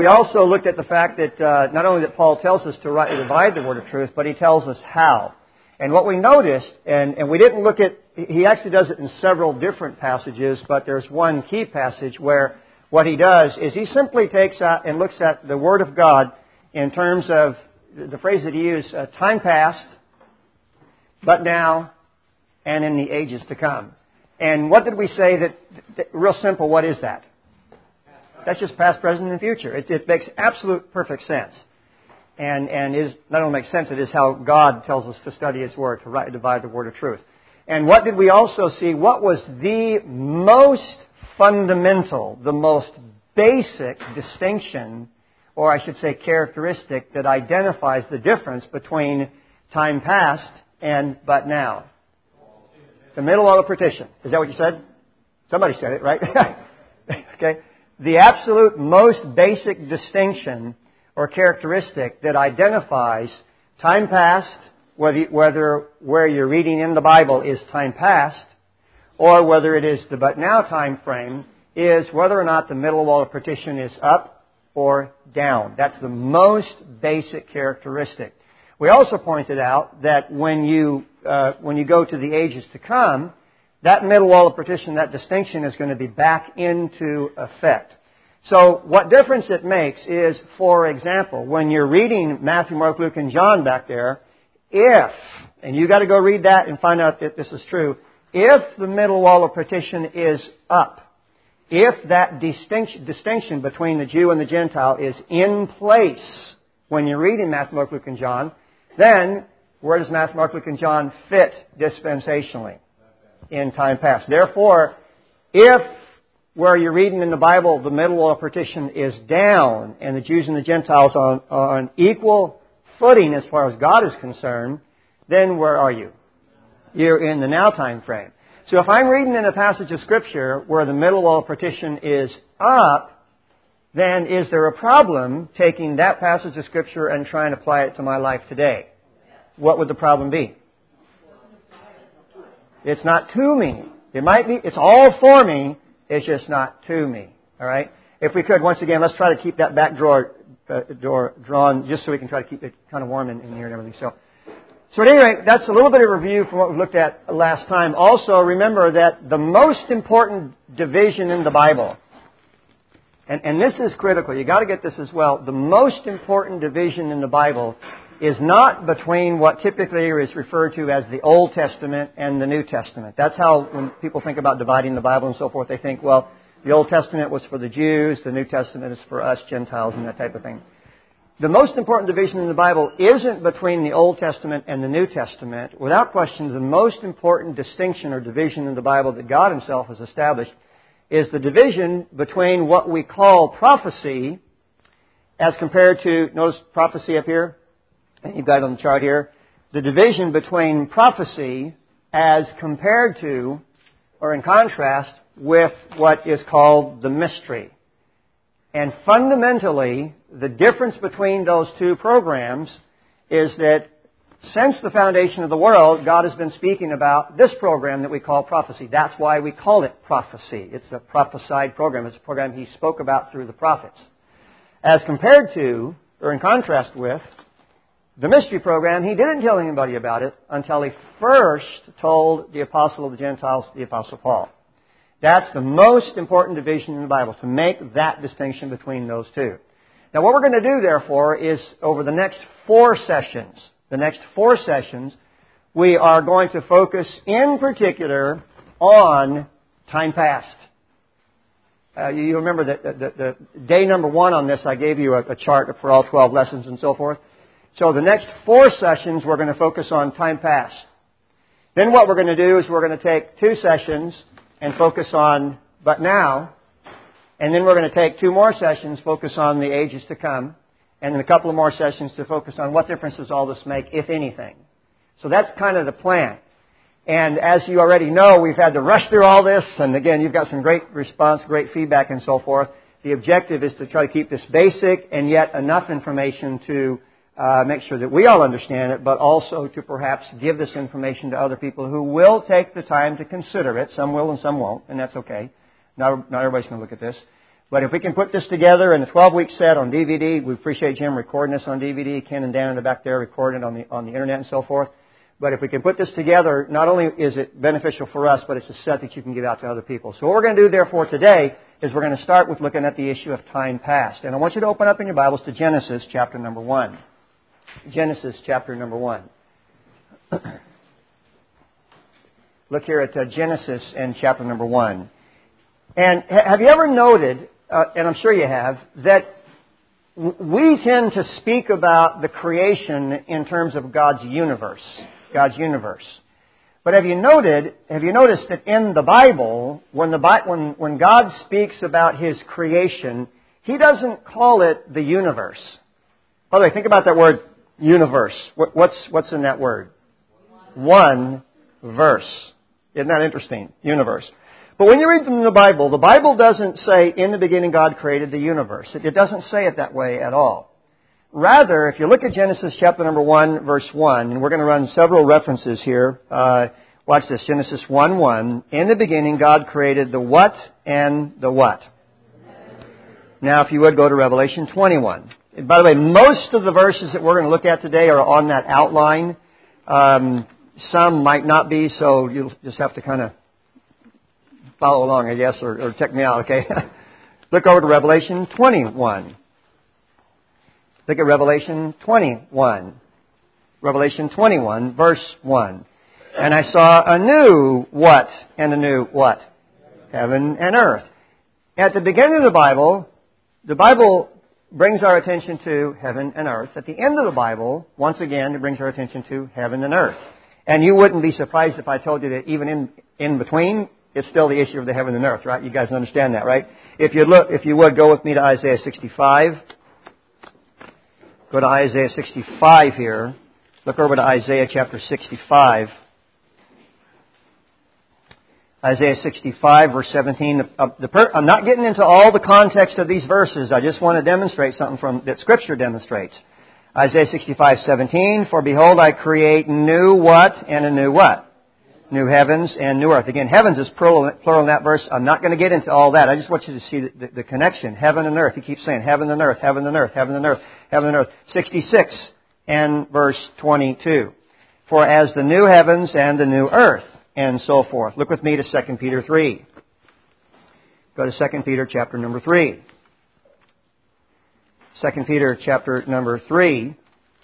We also looked at the fact that not only that Paul tells us to rightly divide the word of truth, but he tells us how. And what we noticed, and we didn't look at, he actually does it in several different passages, but there's one key passage where what he does is he simply takes out and looks at the Word of God in terms of the phrase that he used, time past, but now, and in the ages to come. And what did we say that real simple, what is that? That's just past, present, and future. It makes absolute perfect sense. And is not only makes sense, it is how God tells us to study His Word, to rightly divide the Word of truth. And what did we also see? What was the most fundamental, the most basic distinction, or I should say characteristic, that identifies the difference between time past and but now? The middle wall of partition. Is that what you said? Somebody said it, right? Okay. The absolute most basic distinction or characteristic that identifies time past, whether where you're reading in the Bible is time past, or whether it is the but now time frame, is whether or not the middle wall of partition is up or down. That's the most basic characteristic. We also pointed out that when you go to the ages to come, that middle wall of partition, that distinction is going to be back into effect. So what difference it makes is, for example, when you're reading Matthew, Mark, Luke, and John back there, and you got to go read that and find out if this is true, if the middle wall of partition is up, if that distinction between the Jew and the Gentile is in place when you're reading Matthew, Mark, Luke, and John, then where does Matthew, Mark, Luke, and John fit dispensationally? In time past. Therefore, if where you're reading in the Bible the middle wall of partition is down and the Jews and the Gentiles are on equal footing as far as God is concerned, then where are you? You're in the now time frame. So if I'm reading in a passage of Scripture where the middle wall of partition is up, then is there a problem taking that passage of Scripture and trying to apply it to my life today? What would the problem be? It's not to me. It might be, it's all for me, it's just not to me. All right? If we could, once again, let's try to keep that back door drawn just so we can try to keep it kind of warm in here and everything. So at any rate, that's a little bit of review from what we looked at last time. Also, remember that the most important division in the Bible, and this is critical, you got to get this as well, the most important division in the Bible is not between what typically is referred to as the Old Testament and the New Testament. That's how, when people think about dividing the Bible and so forth, they think, well, the Old Testament was for the Jews, the New Testament is for us Gentiles and that type of thing. The most important division in the Bible isn't between the Old Testament and the New Testament. Without question, the most important distinction or division in the Bible that God Himself has established is the division between what we call prophecy as compared to, notice prophecy up here? And you've got it on the chart here. The division between prophecy as compared to, or in contrast, with what is called the mystery. And fundamentally, the difference between those two programs is that since the foundation of the world, God has been speaking about this program that we call prophecy. That's why we call it prophecy. It's a prophesied program. It's a program He spoke about through the prophets. As compared to, or in contrast with, the mystery program, He didn't tell anybody about it until He first told the apostle of the Gentiles, the Apostle Paul. That's the most important division in the Bible, to make that distinction between those two. Now what we're going to do, therefore, is over the next 4 sessions, we are going to focus in particular on time past. You remember that the day number 1 on this, I gave you a chart for all 12 lessons and so forth. So the next 4 sessions, we're going to focus on time past. Then what we're going to do is we're going to take 2 sessions and focus on but now. And then we're going to take 2 more sessions, focus on the ages to come. And then a couple of more sessions to focus on what difference does all this make, if anything. So that's kind of the plan. And as you already know, we've had to rush through all this. And again, you've got some great response, great feedback and so forth. The objective is to try to keep this basic and yet enough information to make sure that we all understand it, but also to perhaps give this information to other people who will take the time to consider it. Some will and some won't, and that's okay. Not everybody's going to look at this. But if we can put this together in a 12-week set on DVD, we appreciate Jim recording this on DVD. Ken and Dan in the back there recording it on the internet and so forth. But if we can put this together, not only is it beneficial for us, but it's a set that you can give out to other people. So what we're going to do, therefore, today is we're going to start with looking at the issue of time past. And I want you to open up in your Bibles to Genesis chapter number 1. Genesis chapter number 1. Look here at Genesis and chapter number 1. And have you ever noted, and I'm sure you have, that we tend to speak about the creation in terms of God's universe. God's universe. But have you noticed that in the Bible, when God speaks about His creation, He doesn't call it the universe. By the way, think about that word universe. What's in that word? One verse. Isn't that interesting? Universe. But when you read from the Bible doesn't say, in the beginning God created the universe. It doesn't say it that way at all. Rather, if you look at Genesis chapter number 1, verse 1, and we're going to run several references here. Watch this, Genesis 1:1. In the beginning God created the what and the what? Now, if you would, go to Revelation 21. And by the way, most of the verses that we're going to look at today are on that outline. Some might not be, so you'll just have to kind of follow along, I guess, or check me out, okay? Look over to Revelation 21. Look at Revelation 21. Revelation 21, verse 1. And I saw a new what and a new what? Heaven and earth. At the beginning of the Bible brings our attention to heaven and earth. At the end of the Bible, once again, it brings our attention to heaven and earth. And you wouldn't be surprised if I told you that even in between, it's still the issue of the heaven and earth, right? You guys understand that, right? If you would, go with me to Isaiah 65. Go to Isaiah 65 here. Look over to Isaiah chapter 65. Isaiah 65, verse 17. I'm not getting into all the context of these verses. I just want to demonstrate something that Scripture demonstrates. Isaiah 65:17. For behold, I create new what and a new what? New heavens and new earth. Again, heavens is plural in that verse. I'm not going to get into all that. I just want you to see the connection. Heaven and earth. He keeps saying heaven and earth, heaven and earth, heaven and earth, heaven and earth. 66 and verse 22. For as the new heavens and the new earth, and so forth. Look with me to 2 Peter 3. Go to 2 Peter chapter number 3. 2 Peter chapter number 3.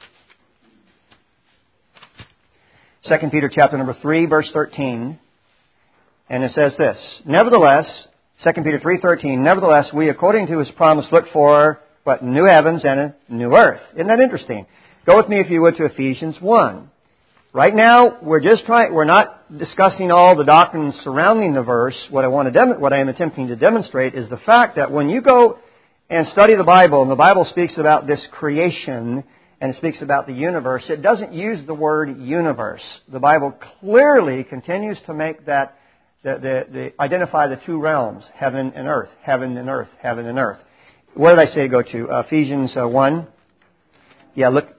2 Peter chapter number 3, verse 13. And it says this, Nevertheless, 2 Peter 3:13, Nevertheless, we according to His promise look for, what, new heavens and a new earth. Isn't that interesting? Go with me, if you would, to Ephesians 1. Right now, we're not discussing all the doctrines surrounding the verse. What I am attempting to demonstrate is the fact that when you go and study the Bible, and the Bible speaks about this creation, and it speaks about the universe, it doesn't use the word universe. The Bible clearly continues to make that, identify the two realms, heaven and earth, heaven and earth, heaven and earth. Where did I say to go to? Ephesians 1. Yeah, look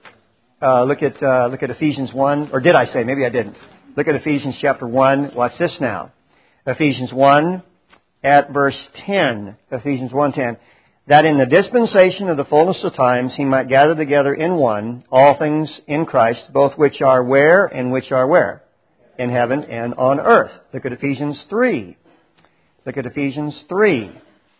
at Ephesians 1. Or did I say? Maybe I didn't. Look at Ephesians chapter 1. Watch this now. Ephesians 1 at verse 10. Ephesians 1:10. That in the dispensation of the fullness of times He might gather together in one all things in Christ, both which are where and which are where? In heaven and on earth. Look at Ephesians 3. Look at Ephesians 3.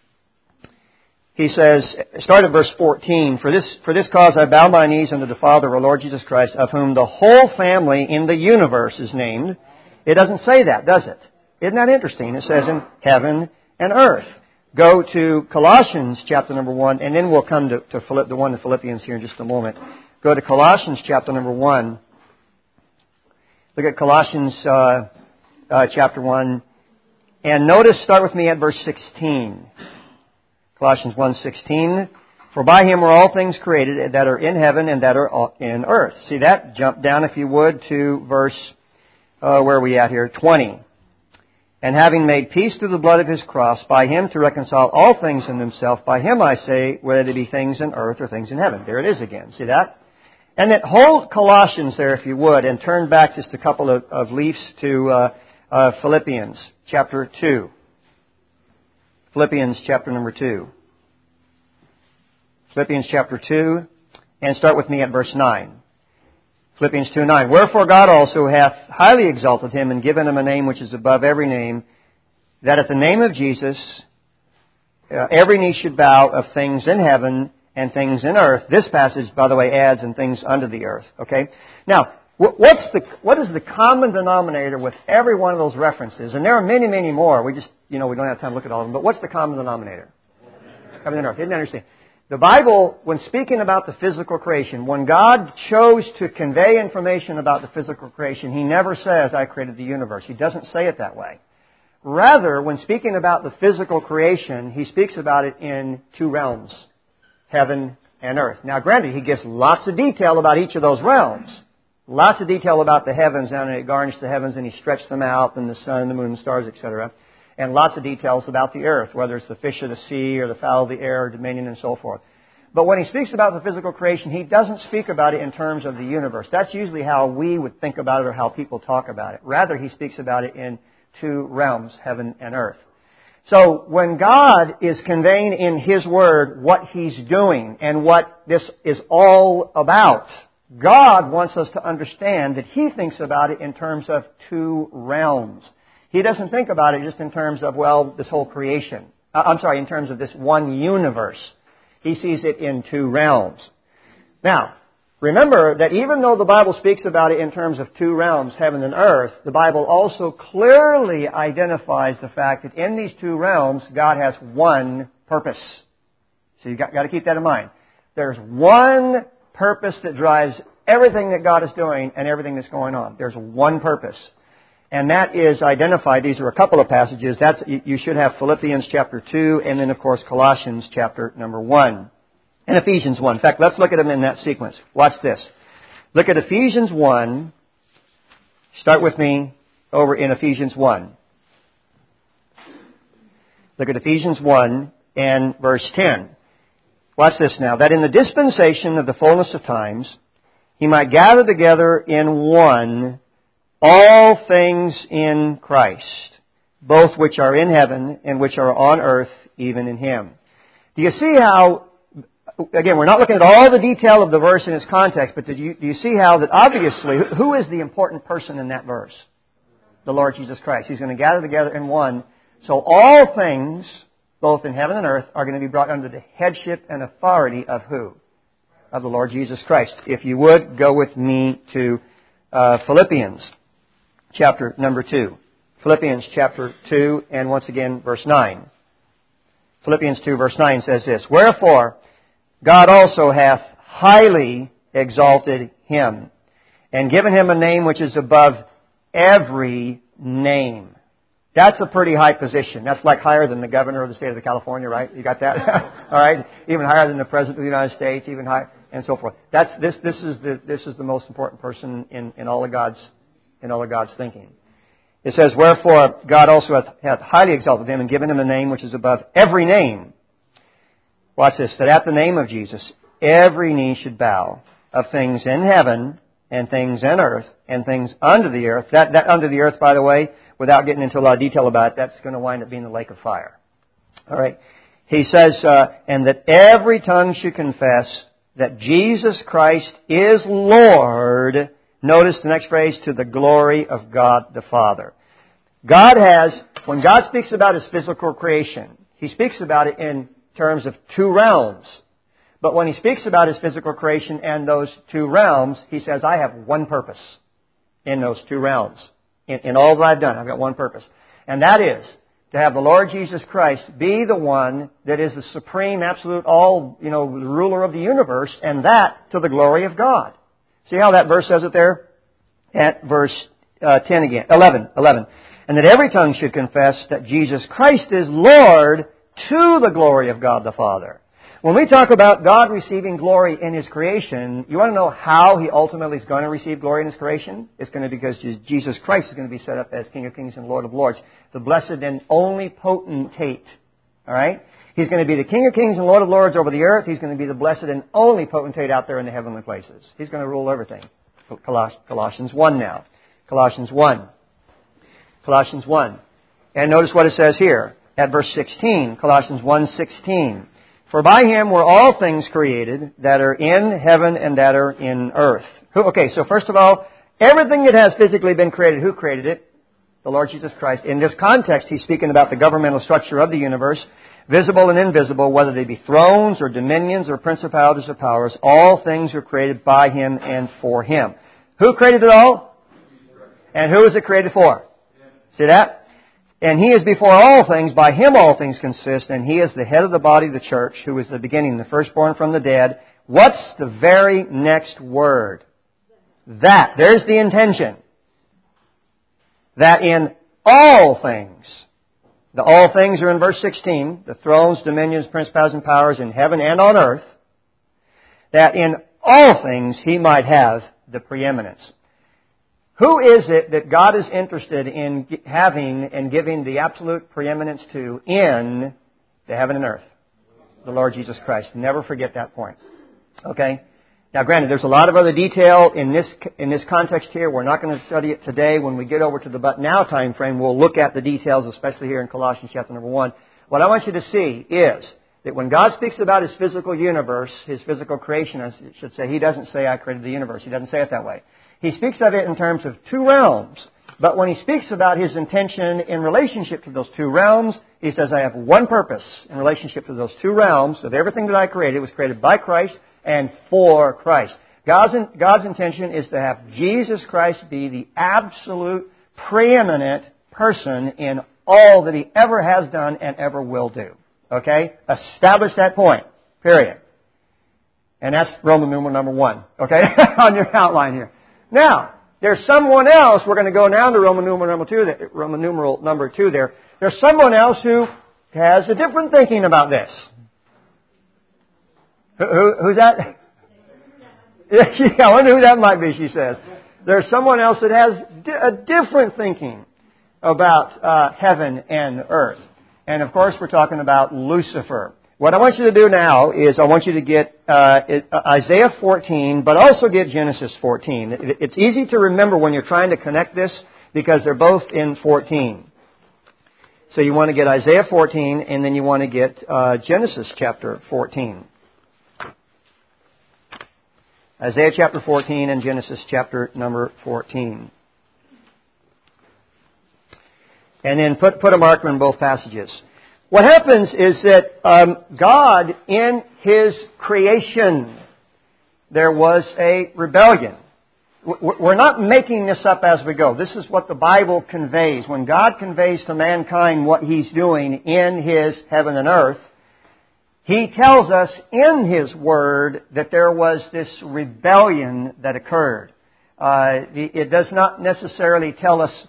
He says, start at verse 14, For this cause I bow my knees unto the Father of our Lord Jesus Christ, of whom the whole family in the universe is named. It doesn't say that, does it? Isn't that interesting? It says in heaven and earth. Go to Colossians chapter number 1, and then we'll come to the one in Philippians here in just a moment. Go to Colossians chapter number 1. Look at Colossians chapter 1. And notice, start with me at verse 16. Colossians 1:16. For by Him are all things created that are in heaven and that are in earth. See that? Jump down, if you would, to verse, where are we at here? 20. And having made peace through the blood of His cross, by Him to reconcile all things in Himself, by Him I say, whether they be things in earth or things in heaven. There it is again. See that? And then hold Colossians there, if you would, and turn back just a couple of leaves to Philippians chapter 2. Philippians chapter number 2. Philippians chapter 2, and start with me at verse 9. Philippians 2:9. Wherefore God also hath highly exalted him and given him a name which is above every name, that at the name of Jesus every knee should bow, of things in heaven and things in earth. This passage, by the way, adds and things under the earth. Okay? Now, what is the common denominator with every one of those references? And there are many, many more. We just, we don't have time to look at all of them. But what's the common denominator? Heaven and earth. Isn't that interesting? The Bible, when speaking about the physical creation, when God chose to convey information about the physical creation, He never says, I created the universe. He doesn't say it that way. Rather, when speaking about the physical creation, He speaks about it in two realms, heaven and earth. Now, granted, He gives lots of detail about each of those realms. Lots of detail about the heavens, and He garnished the heavens, and He stretched them out, and the sun, the moon, the stars, etc. And lots of details about the earth, whether it's the fish of the sea or the fowl of the air, dominion, and so forth. But when He speaks about the physical creation, He doesn't speak about it in terms of the universe. That's usually how we would think about it or how people talk about it. Rather, He speaks about it in two realms, heaven and earth. So when God is conveying in His Word what He's doing and what this is all about, God wants us to understand that He thinks about it in terms of two realms. He doesn't think about it just in terms of, this whole creation. In terms of this one universe. He sees it in two realms. Now, remember that even though the Bible speaks about it in terms of two realms, heaven and earth, the Bible also clearly identifies the fact that in these two realms, God has one purpose. So you've got to keep that in mind. There's one purpose that drives everything that God is doing and everything that's going on. There's one purpose. And that is identified. These are a couple of passages. You should have Philippians chapter 2 and then, of course, Colossians chapter number 1 and Ephesians 1. In fact, let's look at them in that sequence. Watch this. Look at Ephesians 1. Start with me over in Ephesians 1. Look at Ephesians 1 and verse 10. Watch this now. That in the dispensation of the fullness of times, He might gather together in one all things in Christ, both which are in heaven and which are on earth, even in Him. Do you see how, again, we're not looking at all the detail of the verse in its context, but do you see how that obviously, who is the important person in that verse? The Lord Jesus Christ. He's going to gather together in one. So all things, both in heaven and earth, are going to be brought under the headship and authority of who? Of the Lord Jesus Christ. If you would, go with me to Philippians chapter number 2. Philippians chapter 2 and once again verse 9. Philippians 2 verse 9 says this, Wherefore God also hath highly exalted Him and given Him a name which is above every name. That's a pretty high position. That's like higher than the governor of the state of California, right? You got that? All right? Even higher than the President of the United States, even higher, and so forth. This is the most important person in all of God's thinking. It says, Wherefore God also hath highly exalted Him and given Him a name which is above every name. Watch this. That at the name of Jesus, every knee should bow, of things in heaven and things in earth and things under the earth. That under the earth, by the way, without getting into a lot of detail about it, that's going to wind up being the lake of fire. All right. He says, and that every tongue should confess that Jesus Christ is Lord. Notice the next phrase, to the glory of God the Father. When God speaks about His physical creation, He speaks about it in terms of two realms. But when He speaks about His physical creation and those two realms, He says, I have one purpose in those two realms. In all that I've done, I've got one purpose. And that is to have the Lord Jesus Christ be the one that is the supreme, absolute, the ruler of the universe, and that to the glory of God. See how that verse says it there? At verse 10 again. 11. And that every tongue should confess that Jesus Christ is Lord to the glory of God the Father. When we talk about God receiving glory in His creation, you want to know how He ultimately is going to receive glory in His creation? It's going to be because Jesus Christ is going to be set up as King of Kings and Lord of Lords, the blessed and only potentate. All right? He's going to be the King of Kings and Lord of Lords over the earth. He's going to be the blessed and only potentate out there in the heavenly places. He's going to rule everything. Colossians 1 now. Colossians 1. Colossians 1. And notice what it says here at verse 16. Colossians 1:16. For by Him were all things created that are in heaven and that are in earth. Okay, so first of all, everything that has physically been created, who created it? The Lord Jesus Christ. In this context, He's speaking about the governmental structure of the universe, visible and invisible, whether they be thrones or dominions or principalities or powers. All things are created by Him and for Him. Who created it all? And who is it created for? See that? And He is before all things, by Him all things consist, and He is the head of the body of the church, who is the beginning, the firstborn from the dead. What's the very next word? That. There's the intention. That in all things, the all things are in verse 16, the thrones, dominions, principalities, and powers in heaven and on earth, that in all things He might have the preeminence. Who is it that God is interested in having and giving the absolute preeminence to in the heaven and earth? The Lord Jesus Christ. Never forget that point. Okay? Now, granted, there's a lot of other detail in this context here. We're not going to study it today. When we get over to the but now time frame, we'll look at the details, especially here in Colossians chapter number 1. What I want you to see is that when God speaks about His physical universe, His physical creation, I should say, He doesn't say, I created the universe. He doesn't say it that way. He speaks of it in terms of two realms. But when He speaks about His intention in relationship to those two realms, He says, I have one purpose in relationship to those two realms of everything that I created was created by Christ and for Christ. God's intention is to have Jesus Christ be the absolute preeminent person in all that He ever has done and ever will do. Okay? Establish that point. Period. And that's Roman numeral number 1. Okay? On your outline here. Now, there's someone else. We're going to go now to Roman numeral number 2. Roman numeral number 2 there. There's someone else who has a different thinking about this. Who's that? Yeah, I wonder who that might be, she says. There's someone else that has a different thinking about heaven and earth. And of course, we're talking about Lucifer. What I want you to do now is I want you to get Isaiah 14, but also get Genesis 14. It's easy to remember when you're trying to connect this because they're both in 14. So you want to get Isaiah 14, and then you want to get Genesis chapter 14. Isaiah chapter 14 and Genesis chapter number 14. And then put a marker in both passages. What happens is that God, in His creation, there was a rebellion. We're not making this up as we go. This is what the Bible conveys. When God conveys to mankind what He's doing in His heaven and earth, He tells us in His Word that there was this rebellion that occurred. It does not necessarily tell us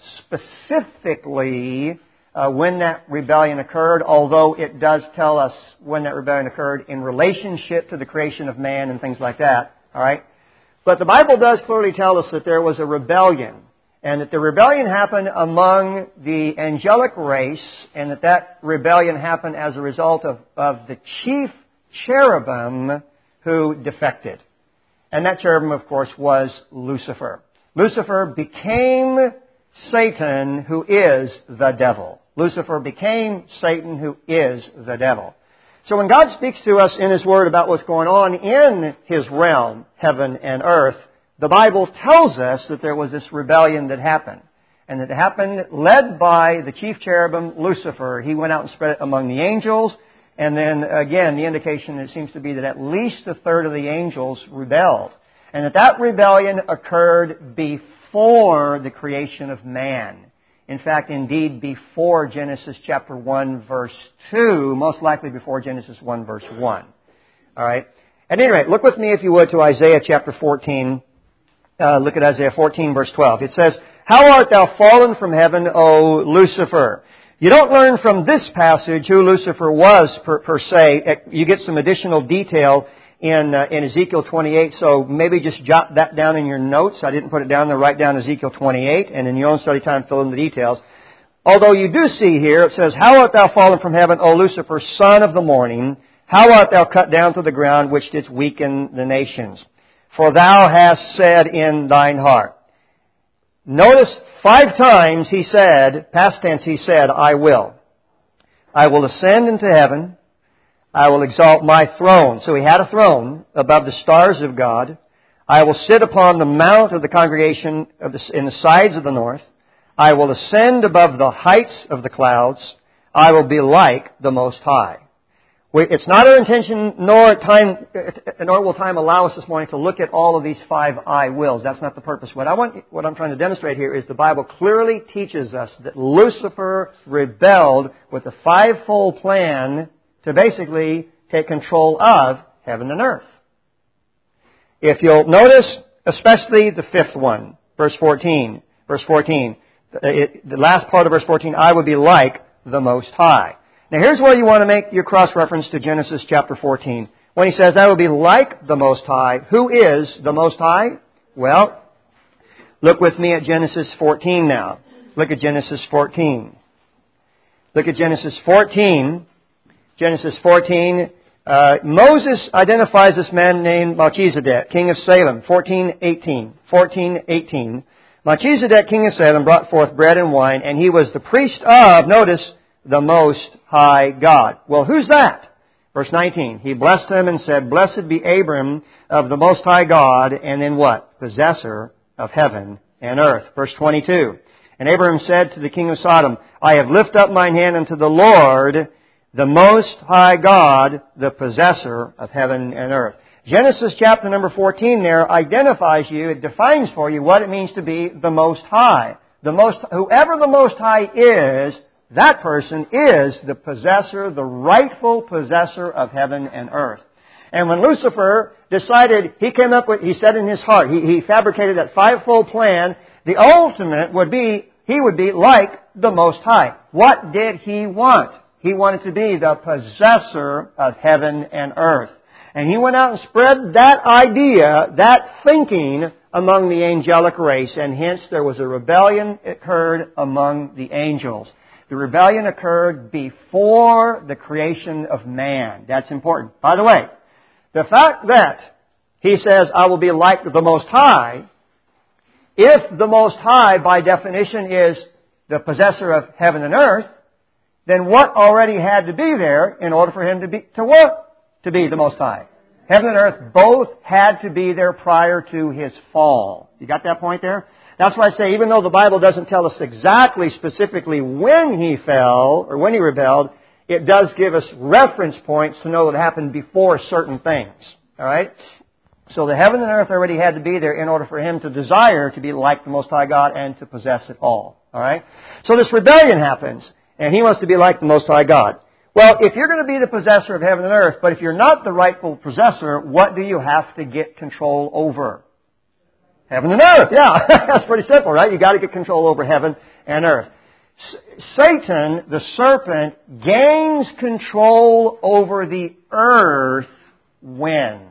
specifically when that rebellion occurred, although it does tell us when that rebellion occurred in relationship to the creation of man and things like that. All right? But the Bible does clearly tell us that there was a rebellion, and that the rebellion happened among the angelic race, and that rebellion happened as a result of the chief cherubim who defected. And that cherubim, of course, was Lucifer. Lucifer became Satan, who is the devil. Lucifer became Satan, who is the devil. So when God speaks to us in His Word about what's going on in His realm, heaven and earth, the Bible tells us that there was this rebellion that happened. And that it happened led by the chief cherubim, Lucifer. He went out and spread it among the angels. And then, again, the indication it seems to be that at least a third of the angels rebelled. And that rebellion occurred before the creation of man. In fact, indeed, before Genesis chapter 1, verse 2, most likely before Genesis 1, verse 1. All right? At any rate, look with me, if you would, to Isaiah chapter 14. Look at Isaiah 14, verse 12. It says, How art thou fallen from heaven, O Lucifer? You don't learn from this passage who Lucifer was per se. You get some additional detail in Ezekiel 28, so maybe just jot that down in your notes. I didn't put it down there. Write down Ezekiel 28, and in your own study time, fill in the details. Although you do see here, it says, How art thou fallen from heaven, O Lucifer, son of the morning? How art thou cut down to the ground, which didst weaken the nations? For thou hast said in thine heart. Notice 5 times he said, past tense he said, I will. I will ascend into heaven. I will exalt my throne. So he had a throne above the stars of God. I will sit upon the mount of the congregation in the sides of the north. I will ascend above the heights of the clouds. I will be like the Most High. It's not our intention, nor will time allow us this morning to look at all of these 5 I wills. That's not the purpose. What I'm trying to demonstrate here is the Bible clearly teaches us that Lucifer rebelled with the 5-fold plan to basically take control of heaven and earth. If you'll notice, especially the 5th one, verse 14. Verse 14, the last part of verse 14, I will be like the Most High. Now here's where you want to make your cross-reference to Genesis chapter 14. When he says, I will be like the Most High, who is the Most High? Well, look with me at Genesis 14 now. Look at Genesis 14. Look at Genesis 14. Genesis 14, Moses identifies this man named Melchizedek, king of Salem, 14:18. Melchizedek, king of Salem, brought forth bread and wine, and he was the priest of, notice, the Most High God. Well, who's that? Verse 19, he blessed him and said, Blessed be Abram of the Most High God, and then what? Possessor of heaven and earth. Verse 22, and Abram said to the king of Sodom, I have lifted up mine hand unto the Lord, the Most High God, the possessor of heaven and earth. Genesis chapter number 14 there identifies you, it defines for you what it means to be the Most High. Whoever the Most High is, that person is the possessor, the rightful possessor of heaven and earth. And when Lucifer decided, he said in his heart, he fabricated that 5-fold plan, the ultimate would be, he would be like the Most High. What did he want? He wanted to be the possessor of heaven and earth. And he went out and spread that idea, that thinking among the angelic race, and hence there was a rebellion occurred among the angels. The rebellion occurred before the creation of man. That's important. By the way, the fact that he says, I will be like the Most High, if the Most High by definition is the possessor of heaven and earth, then what already had to be there in order for him to be the Most High? Heaven and earth both had to be there prior to his fall. You got that point there? That's why I say, even though the Bible doesn't tell us exactly, specifically when he fell, or when he rebelled, it does give us reference points to know that it happened before certain things. Alright? So the heaven and earth already had to be there in order for him to desire to be like the Most High God and to possess it all. Alright? So this rebellion happens, and he wants to be like the Most High God. Well, if you're going to be the possessor of heaven and earth, but if you're not the rightful possessor, what do you have to get control over? Heaven and earth, yeah. That's pretty simple, right? You got to get control over heaven and earth. Satan, the serpent, gains control over the earth when?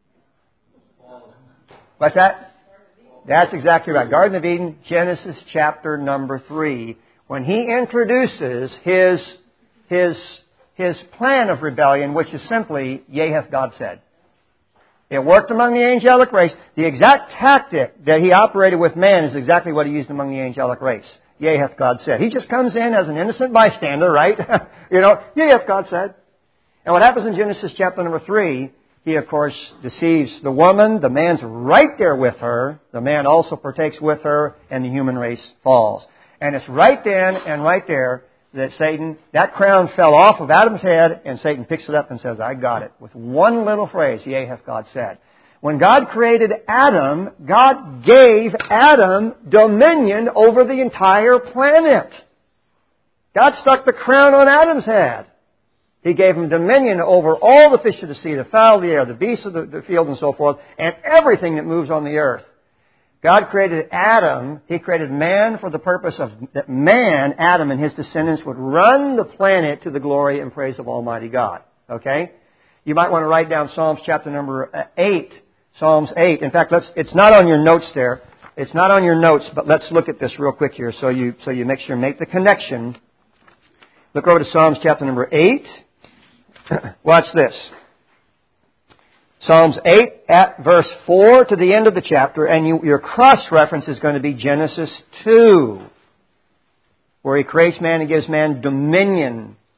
What's that? That's exactly right. Garden of Eden, Genesis chapter number 3. When he introduces his plan of rebellion, which is simply, yea, hath God said. It worked among the angelic race. The exact tactic that he operated with man is exactly what he used among the angelic race. Yea, hath God said. He just comes in as an innocent bystander, right? Yea, hath God said. And what happens in Genesis chapter number 3, he, of course, deceives the woman. The man's right there with her. The man also partakes with her, and the human race falls. And it's right then and right there that that crown fell off of Adam's head, and Satan picks it up and says, I got it. With one little phrase, yea, hath God said. When God created Adam, God gave Adam dominion over the entire planet. God stuck the crown on Adam's head. He gave him dominion over all the fish of the sea, the fowl of the air, the beasts of the field, and so forth, and everything that moves on the earth. God created Adam. He created man for the purpose of that man, Adam, and his descendants would run the planet to the glory and praise of Almighty God. Okay? You might want to write down Psalms chapter number 8. Psalms 8. In fact, it's not on your notes there. It's not on your notes, but let's look at this real quick here so you make the connection. Look over to Psalms chapter number 8. Watch this. Psalms 8 at verse 4 to the end of the chapter, and your cross-reference is going to be Genesis 2, where he creates man and gives man dominion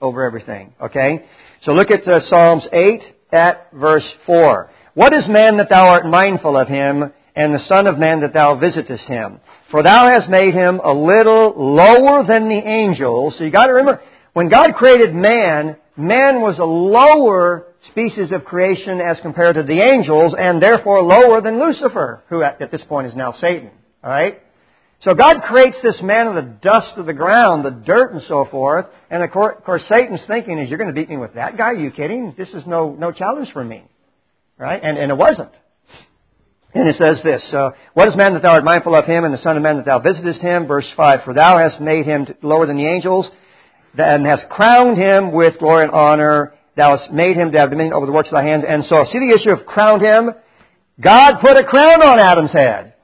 over everything. Okay? So look at Psalms 8 at verse 4. What is man that thou art mindful of him, and the son of man that thou visitest him? For thou hast made him a little lower than the angels. So you got to remember, when God created man, man was a lower species of creation as compared to the angels, and therefore lower than Lucifer, who at this point is now Satan. All right? So God creates this man of the dust of the ground, the dirt and so forth, and of course Satan's thinking is, you're going to beat me with that guy? Are you kidding? This is no challenge for me. Right? And it wasn't. And it says this, what is man that thou art mindful of him, and the son of man that thou visitest him? Verse 5, for thou hast made him lower than the angels, and hast crowned him with glory and honor. Thou hast made him to have dominion over the works of thy hands. And so, see the issue of crowned him? God put a crown on Adam's head.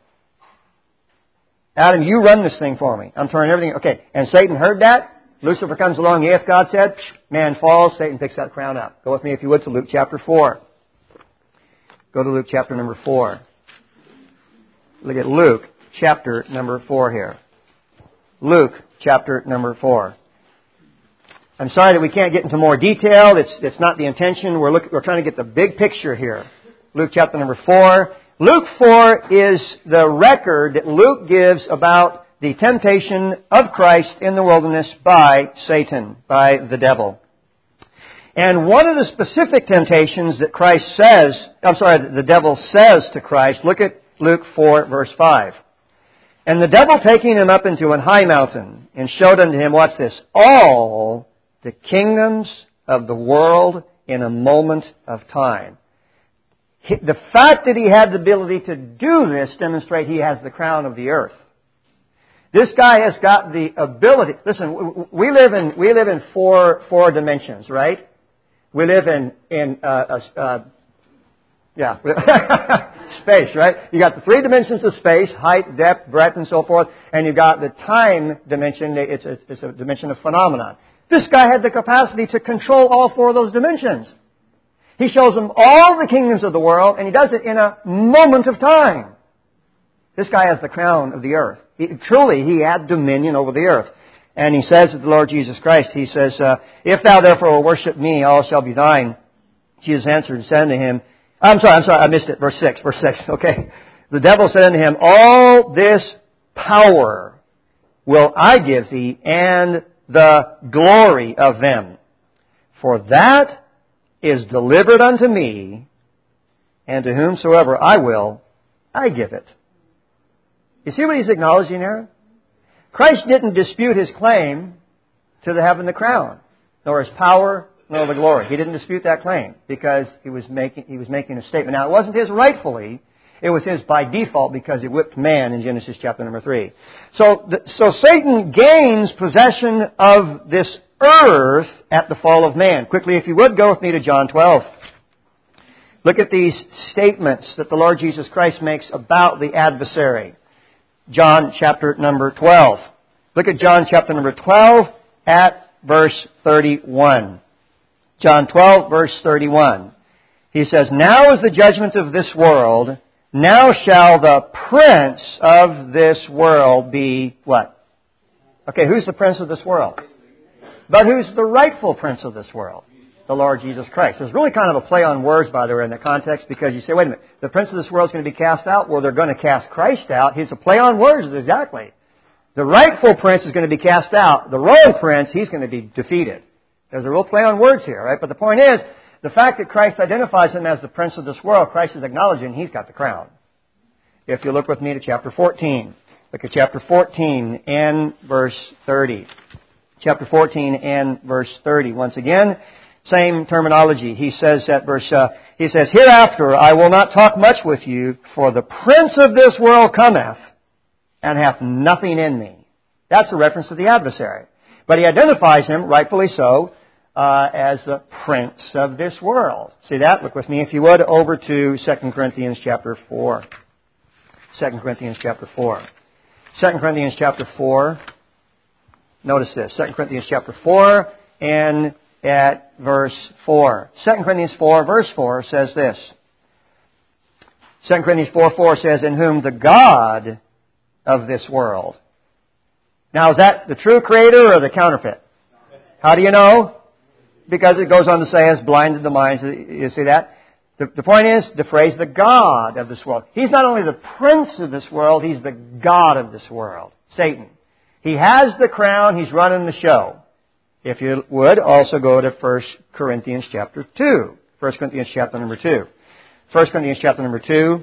Adam, you run this thing for me. I'm turning everything. Okay, and Satan heard that. Lucifer comes along. Yes, God said, man falls. Satan picks that crown up. Go with me, if you would, to Luke chapter 4. Go to Luke chapter number 4. Look at Luke chapter number 4 here. Luke chapter number 4. I'm sorry that we can't get into more detail. It's not the intention. We're trying to get the big picture here. Luke chapter number 4. Luke 4 is the record that Luke gives about the temptation of Christ in the wilderness by Satan, by the devil. And one of the specific temptations that the devil says to Christ, look at Luke 4 verse 5. And the devil taking him up into an high mountain, and showed unto him, what's this? All the kingdoms of the world in a moment of time. The fact that he had the ability to do this demonstrates he has the crown of the earth. This guy has got the ability. Listen, we live in four dimensions, right? We live in space, right? You got the three dimensions of space: height, depth, breadth, and so forth. And you got the time dimension. It's a dimension of phenomenon. This guy had the capacity to control all four of those dimensions. He shows them all the kingdoms of the world, and he does it in a moment of time. This guy has the crown of the earth. Truly, he had dominion over the earth. And he says to the Lord Jesus Christ, he says, if thou therefore will worship me, all shall be thine. Jesus answered and said unto him, I'm sorry, I missed it. Verse 6, okay. The devil said unto him, all this power will I give thee, and the glory of them. For that is delivered unto me, and to whomsoever I will, I give it. You see what he's acknowledging here? Christ didn't dispute his claim to having the crown, nor his power, nor the glory. He didn't dispute that claim because he was making a statement. Now, it wasn't his rightfully. It was his by default because he whipped man in Genesis chapter number 3. So Satan gains possession of this earth at the fall of man. Quickly, if you would, go with me to John 12. Look at these statements that the Lord Jesus Christ makes about the adversary. John chapter number 12. Look at John chapter number 12 at verse 31. John 12, verse 31. He says, now is the judgment of this world. Now shall the prince of this world be what? Okay, who's the prince of this world? But who's the rightful prince of this world? The Lord Jesus Christ. There's really kind of a play on words, by the way, in the context, because you say, wait a minute, the prince of this world is going to be cast out? Well, they're going to cast Christ out. He's a play on words, exactly. The rightful prince is going to be cast out. The wrong prince, he's going to be defeated. There's a real play on words here, right? But the point is, the fact that Christ identifies him as the prince of this world, Christ is acknowledging he's got the crown. If you look with me to chapter 14. Look at chapter 14 and verse 30. Chapter 14 and verse 30. Once again, same terminology. He says at hereafter I will not talk much with you, for the prince of this world cometh, and hath nothing in me. That's a reference to the adversary. But he identifies him, rightfully so, as the prince of this world. See that? Look with me, if you would, over to 2 Corinthians chapter 4. 2 Corinthians chapter 4. 2 Corinthians chapter 4. Notice this. 2 Corinthians chapter 4 and at verse 4. 2 Corinthians 4, verse 4 says this. 2 Corinthians 4:4 says, in whom the God of this world. Now, is that the true creator or the counterfeit? How do you know? because it goes on to say has blinded the minds. You see that? The point is, the phrase, the God of this world. He's not only the prince of this world, he's the God of this world. Satan. He has the crown, he's running the show. If you would, also go to 1 Corinthians chapter 2. 1 Corinthians chapter number 2. 1 Corinthians chapter number 2.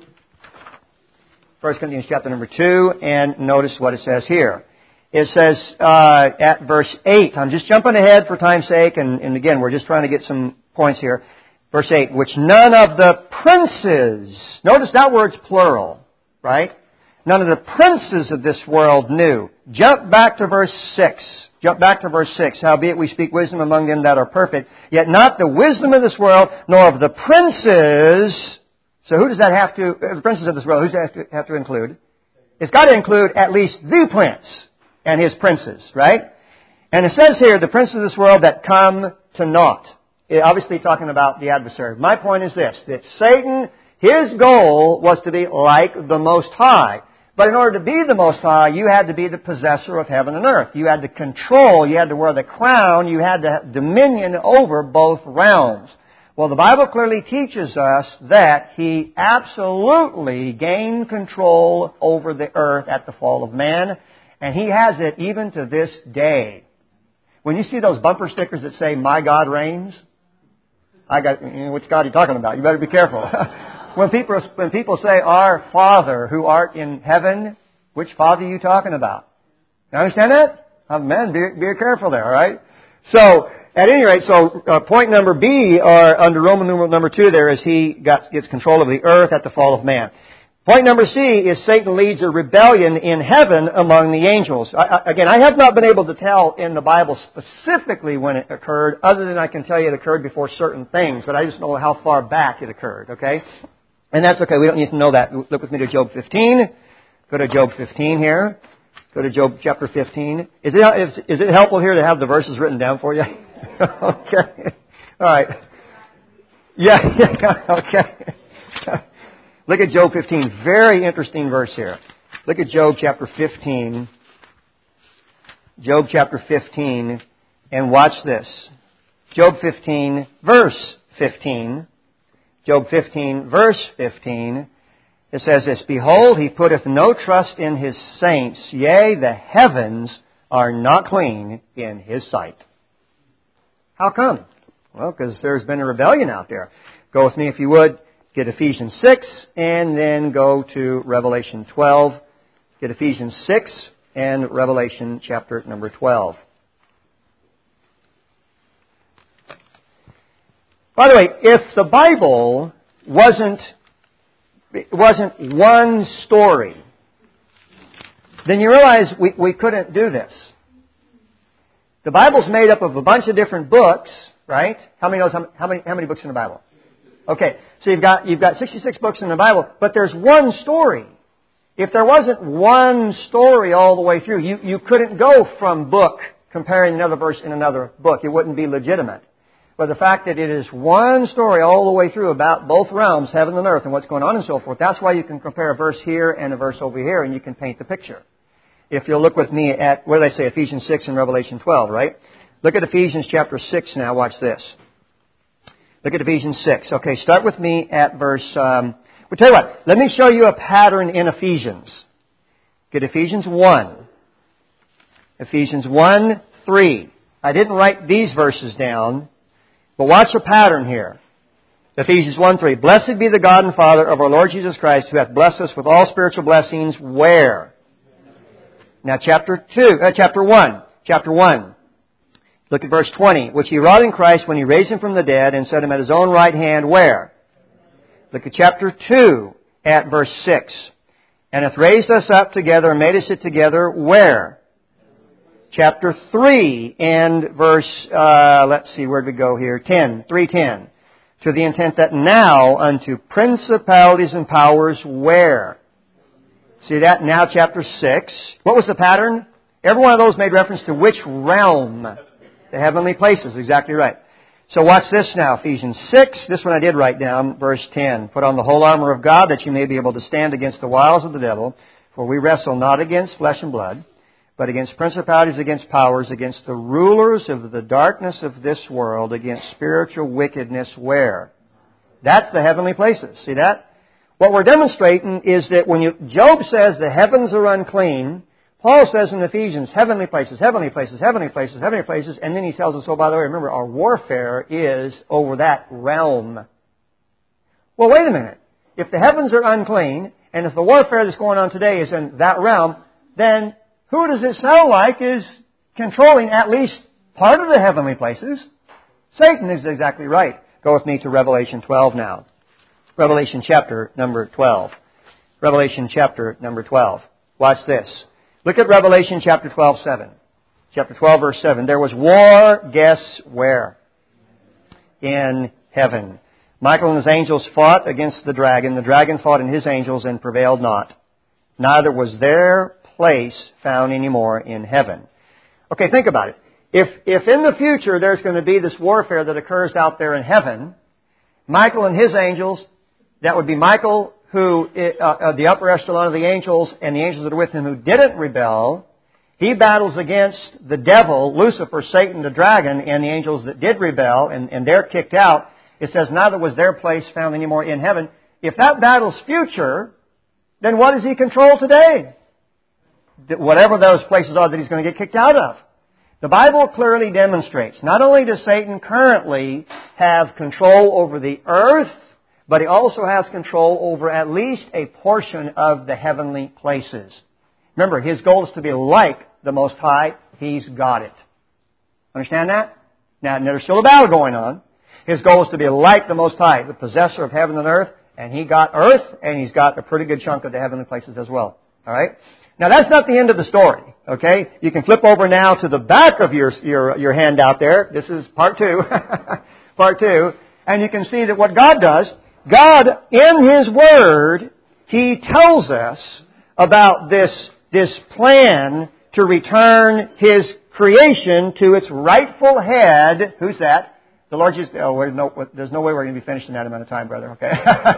1 Corinthians chapter number 2, and notice what it says here. It says at verse 8, I'm just jumping ahead for time's sake, and again, we're just trying to get some points here. Verse 8, which none of the princes, notice that word's plural, right? None of the princes of this world knew. Jump back to verse 6. Jump back to verse 6. Howbeit we speak wisdom among them that are perfect, yet not the wisdom of this world, nor of the princes. So who does that have to, the princes of this world, who does that have to include? It's got to include at least the prince and his princes, right? And it says here, the princes of this world that come to naught. Obviously talking about the adversary. My point is this, that Satan, his goal was to be like the Most High. But in order to be the Most High, you had to be the possessor of heaven and earth. You had to control, you had to wear the crown, you had to have dominion over both realms. Well, the Bible clearly teaches us that he absolutely gained control over the earth at the fall of man, and he has it even to this day. When you see those bumper stickers that say, "My God reigns," which God are you talking about? You better be careful. When people say, "Our Father who art in heaven," which Father are you talking about? You understand that? Oh, man, be careful there, all right? So, at any rate, point number B, or under Roman numeral number 2 there, is he gets control of the earth at the fall of man. Point number C is Satan leads a rebellion in heaven among the angels. Again, I have not been able to tell in the Bible specifically when it occurred, other than I can tell you it occurred before certain things, but I just know how far back it occurred, okay? And that's okay, we don't need to know that. Look with me to Job 15. Go to Job 15 here. Go to Job chapter 15. Is it helpful here to have the verses written down for you? Okay. All right. Yeah, okay. Look at Job 15. Very interesting verse here. Look at Job chapter 15. Job chapter 15. And watch this. Job 15, verse 15. Job 15, verse 15. It says this, "Behold, he putteth no trust in his saints. Yea, the heavens are not clean in his sight." How come? Well, because there's been a rebellion out there. Go with me, if you would. Get Ephesians 6, and then go to Revelation 12. Get Ephesians 6 and Revelation chapter number 12. By the way, if the Bible wasn't one story, then you realize we couldn't do this. The Bible's made up of a bunch of different books, right? How many knows how many books in the Bible? Okay, so you've got 66 books in the Bible, but there's one story. If there wasn't one story all the way through, you couldn't go from book comparing another verse in another book. It wouldn't be legitimate. But the fact that it is one story all the way through about both realms, heaven and earth, and what's going on and so forth, that's why you can compare a verse here and a verse over here, and you can paint the picture. If you'll look with me at, what did I say, Ephesians 6 and Revelation 12, right? Look at Ephesians chapter 6 now. Watch this. Look at Ephesians 6. Okay, start with me at verse... well, tell you what. Let me show you a pattern in Ephesians. Get Ephesians 1. Ephesians 1, 3. I didn't write these verses down, but watch the pattern here. Ephesians 1, 3. Blessed be the God and Father of our Lord Jesus Christ, who hath blessed us with all spiritual blessings. Where? Now, chapter 1. Chapter 1. Look at verse 20. Which he wrought in Christ when he raised him from the dead and set him at his own right hand. Where? Look at chapter 2 at verse 6. And hath raised us up together and made us sit together. Where? Chapter 3 and verse, let's see, where'd we go here? 3:10. To the intent that now unto principalities and powers, where? See that? Now chapter 6. What was the pattern? Every one of those made reference to which realm? The heavenly places. Exactly right. So watch this now. Ephesians 6. This one I did write down. Verse 10. Put on the whole armor of God that you may be able to stand against the wiles of the devil. For we wrestle not against flesh and blood, but against principalities, against powers, against the rulers of the darkness of this world, against spiritual wickedness where? That's the heavenly places. See that? What we're demonstrating is that when Job says the heavens are unclean, Paul says in Ephesians, heavenly places, heavenly places, heavenly places, heavenly places, and then he tells us, oh, by the way, remember, our warfare is over that realm. Well, wait a minute. If the heavens are unclean, and if the warfare that's going on today is in that realm, then who does it sound like is controlling at least part of the heavenly places? Satan is exactly right. Go with me to Revelation 12 now. Revelation chapter number 12. Revelation chapter number 12. Watch this. Look at Revelation chapter 12, 7. Chapter 12, verse 7. There was war, guess where? In heaven. Michael and his angels fought against the dragon. The dragon fought and his angels and prevailed not. Neither was their place found anymore in heaven. Okay, think about it. If in the future there's going to be this warfare that occurs out there in heaven, Michael and his angels, that would be Michael, who, the upper echelon of the angels, and the angels that are with him who didn't rebel, he battles against the devil, Lucifer, Satan, the dragon, and the angels that did rebel, and they're kicked out. It says, neither was their place found anymore in heaven. If that battle's future, then what does he control today? Whatever those places are that he's going to get kicked out of. The Bible clearly demonstrates, not only does Satan currently have control over the earth, but he also has control over at least a portion of the heavenly places. Remember, his goal is to be like the Most High. He's got it. Understand that? Now, there's still a battle going on. His goal is to be like the Most High, the possessor of heaven and earth, and he got earth, and he's got a pretty good chunk of the heavenly places as well. All right? Now, that's not the end of the story, okay? You can flip over now to the back of your handout there. This is part 2. Part 2. And you can see that what God does, God, in His Word, He tells us about this plan to return His creation to its rightful head. Who's that? The Lord Jesus. Oh, there's no way we're going to be finished in that amount of time, brother, okay?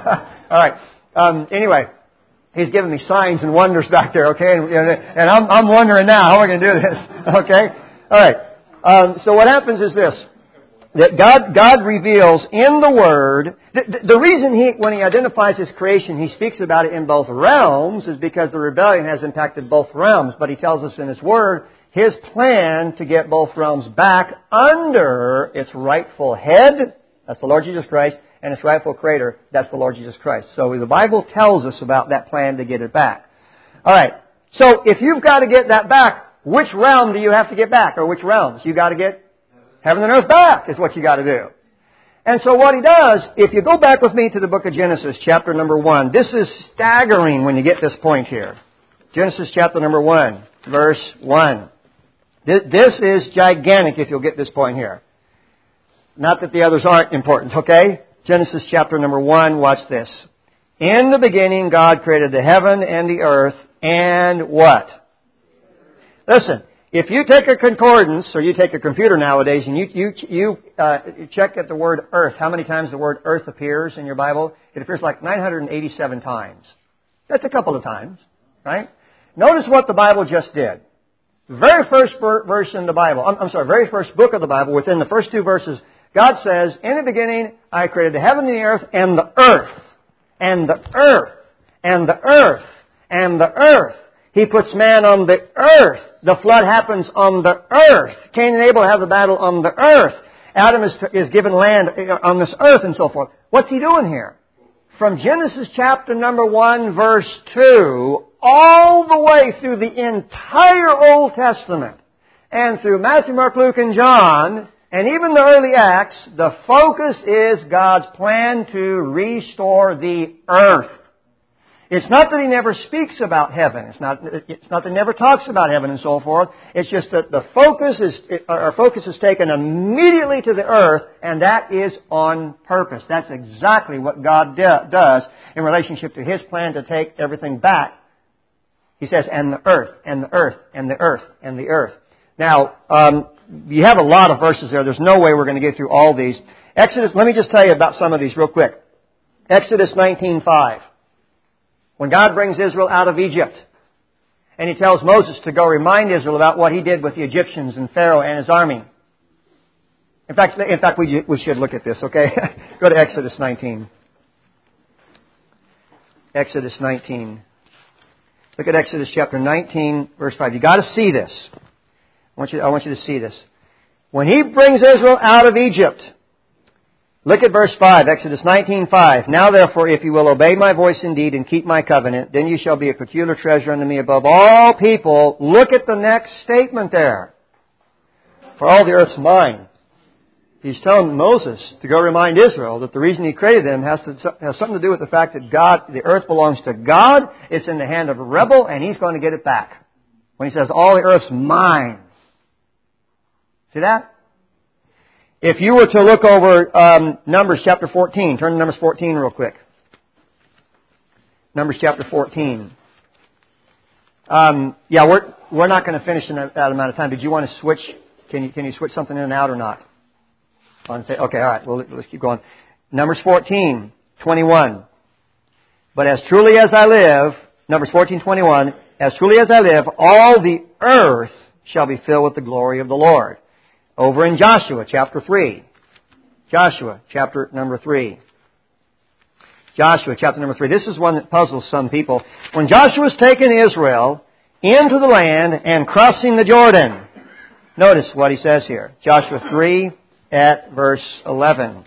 All right. Anyway. He's giving me signs and wonders back there, okay? And I'm wondering now, how are we going to do this? Okay? All right. So what happens is this. That God reveals in the Word, the reason when He identifies His creation, He speaks about it in both realms, is because the rebellion has impacted both realms. But He tells us in His Word, His plan to get both realms back under its rightful head, that's the Lord Jesus Christ, and its rightful creator, that's the Lord Jesus Christ. So the Bible tells us about that plan to get it back. All right. So if you've got to get that back, which realm do you have to get back? Or which realms? You got to get heaven and earth back is what you got to do. And so what He does, if you go back with me to the book of Genesis, chapter number 1, this is staggering when you get this point here. Genesis chapter number 1, verse 1. This is gigantic if you'll get this point here. Not that the others aren't important, okay? Genesis chapter number 1, watch this. In the beginning, God created the heaven and the earth, and what? Listen, if you take a concordance, or you take a computer nowadays, and you check at the word earth, how many times the word earth appears in your Bible? It appears like 987 times. That's a couple of times, right? Notice what the Bible just did. The very first verse in the Bible, very first book of the Bible, within the first 2 verses, God says, in the beginning, I created the heaven and the earth, and the earth, and the earth, and the earth, and the earth. He puts man on the earth. The flood happens on the earth. Cain and Abel have the battle on the earth. Adam is given land on this earth and so forth. What's He doing here? From Genesis chapter number 1, verse 2, all the way through the entire Old Testament, and through Matthew, Mark, Luke, and John, and even the early Acts, the focus is God's plan to restore the earth. It's not that He never speaks about heaven. It's not that He never talks about heaven and so forth. It's just that our focus is taken immediately to the earth, and that is on purpose. That's exactly what God does in relationship to His plan to take everything back. He says, and the earth, and the earth, and the earth, and the earth. Now, you have a lot of verses there. There's no way we're going to get through all these. Exodus, let me just tell you about some of these real quick. Exodus 19:5. When God brings Israel out of Egypt, And He tells Moses to go remind Israel about what he did with the Egyptians and Pharaoh and his army. In fact, we should look at this, okay? Go to Exodus 19. Exodus 19. Look at Exodus chapter 19, verse 5. You've got to see this. I want you to see this. When He brings Israel out of Egypt, look at verse 5, Exodus 19:5. Now therefore, if you will obey my voice indeed and keep my covenant, then you shall be a peculiar treasure unto me above all people. Look at the next statement there. For all the earth's mine. He's telling Moses to go remind Israel that the reason He created them has something to do with the fact that the earth belongs to God. It's in the hand of a rebel, and He's going to get it back. When He says, all the earth's mine. See that? If you were to look over Numbers chapter 14, turn to Numbers 14 real quick. Numbers chapter 14. We're not going to finish in that amount of time. Did you want to switch? Can you switch something in and out or not? Okay, all right. Well, let's keep going. Numbers 14:21. But as truly as I live, Numbers 14:21. As truly as I live, all the earth shall be filled with the glory of the Lord. Over in Joshua chapter 3. Joshua chapter number 3. Joshua chapter number 3. This is one that puzzles some people. When Joshua was taking Israel into the land and crossing the Jordan. Notice what he says here. Joshua 3 at verse 11.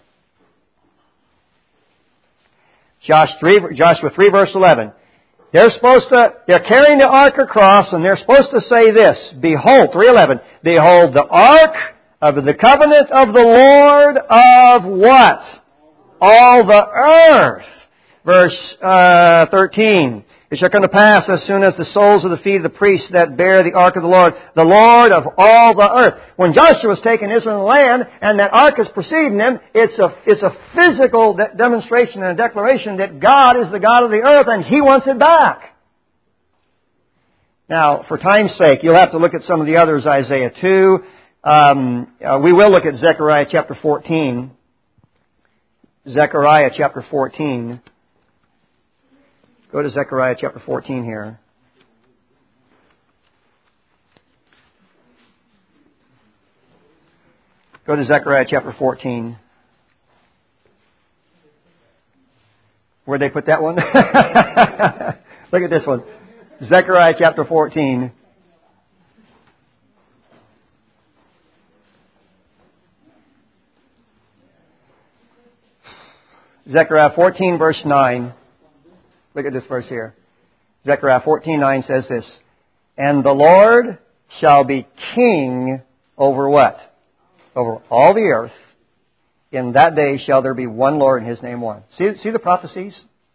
Joshua 3 verse 11. They're carrying the ark across and they're supposed to say this. Behold, 3:11. Behold the ark of the covenant of the Lord of what? All the earth. Verse 13. It shall come to pass as soon as the soles of the feet of the priests that bear the ark of the Lord of all the earth. When Joshua was taking Israel in the land and that ark is preceding him, it's a physical demonstration and a declaration that God is the God of the earth and He wants it back. Now, for time's sake, you'll have to look at some of the others, Isaiah 2. We will look at Zechariah chapter 14. Zechariah chapter 14. Go to Zechariah chapter 14 here. Go to Zechariah chapter 14. Where'd they put that one? Look at this one. Zechariah chapter 14. Zechariah 14 verse 9. Look at this verse here. Zechariah 14:9 says this. And the Lord shall be king over what? Over all the earth. In that day shall there be one Lord and His name one. See the prophecies?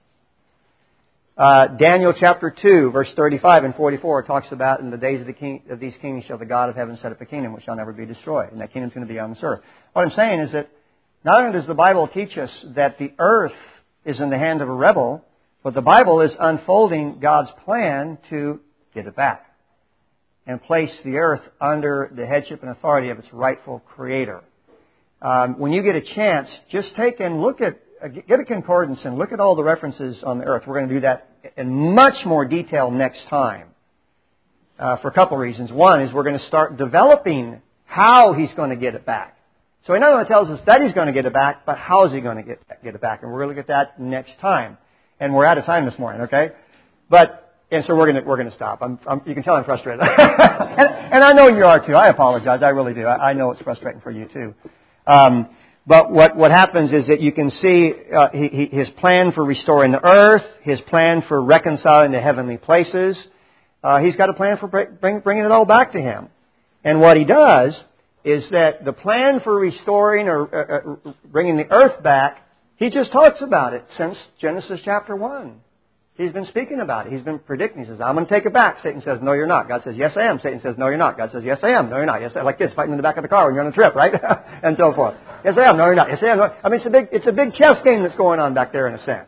Daniel chapter 2 verse 35 and 44 talks about in the days of these kings shall the God of heaven set up a kingdom which shall never be destroyed. And that kingdom is going to be on this earth. What I'm saying is that not only does the Bible teach us that the earth is in the hand of a rebel, but the Bible is unfolding God's plan to get it back and place the earth under the headship and authority of its rightful Creator. When you get a chance, just take and look at, get a concordance and look at all the references on the earth. We're going to do that in much more detail next time for a couple of reasons. One is we're going to start developing how He's going to get it back. So He not only tells us that He's going to get it back, but how is He going to get it back? And we're going to look at that next time. And we're out of time this morning, okay? And so we're going to stop. You can tell I'm frustrated, and I know you are too. I apologize. I really do. I know it's frustrating for you too. But what happens is that you can see His plan for restoring the earth, His plan for reconciling the heavenly places. He's got a plan for bringing it all back to Him. And what He does is that the plan for restoring or bringing the earth back, He just talks about it since Genesis chapter 1. He's been speaking about it. He's been predicting. He says, I'm going to take it back. Satan says, no, you're not. God says, yes, I am. Satan says, no, you're not. God says, yes, I am. No, you're not. Yes, I am. Like this, fighting in the back of the car when you're on a trip, right? And so forth. Yes, I am. No, you're not. Yes, I am. No. I mean, it's a big chess game that's going on back there in a sense.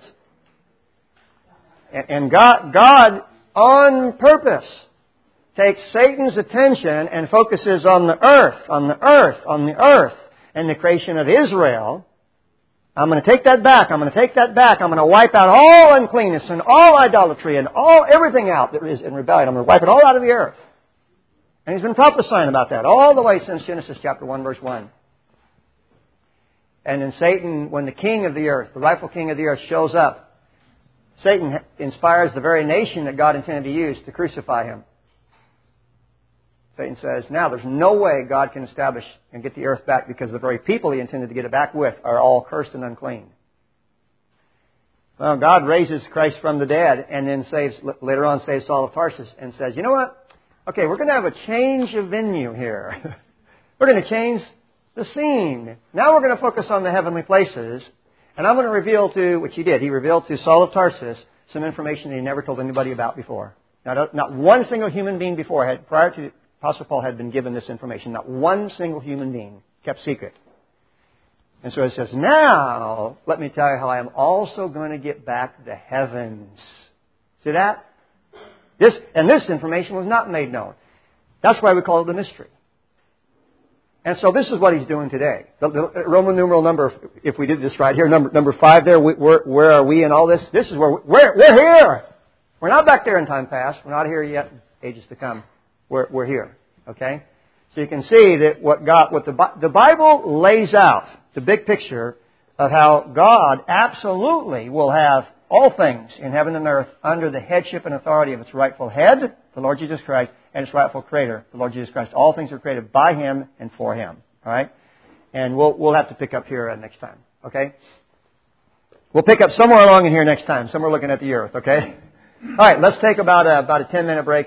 And God, on purpose, takes Satan's attention and focuses on the earth, and the creation of Israel, I'm going to take that back. I'm going to take that back. I'm going to wipe out all uncleanness and all idolatry and everything out that is in rebellion. I'm going to wipe it all out of the earth. And He's been prophesying about that all the way since Genesis chapter 1, verse 1. And then Satan, when the king of the earth, the rightful king of the earth shows up, Satan inspires the very nation that God intended to use to crucify Him. Satan says, now there's no way God can establish and get the earth back because the very people He intended to get it back with are all cursed and unclean. Well, God raises Christ from the dead and then later on saves Saul of Tarsus and says, you know what? Okay, we're going to have a change of venue here. We're going to change the scene. Now we're going to focus on the heavenly places, and I'm going to reveal which He did. He revealed to Saul of Tarsus some information that He never told anybody about before. Not one single human being prior to Apostle Paul had been given this information. Not one single human being kept secret. And so He says, now, let me tell you how I am also going to get back the heavens. See that? This information was not made known. That's why we call it the mystery. And so this is what He's doing today. The Roman numeral number, if we did this right here, number 5 there, where are we in all this? This is where we're here. We're not back there in time past. We're not here yet in ages to come. We're here. Okay? So you can see that the Bible lays out the big picture of how God absolutely will have all things in heaven and earth under the headship and authority of its rightful head, the Lord Jesus Christ, and its rightful creator, the Lord Jesus Christ. All things are created by Him and for Him. All right? And we'll have to pick up here next time. Okay? We'll pick up somewhere along in here next time. Somewhere looking at the earth. Okay? All right, let's take about a 10-minute break.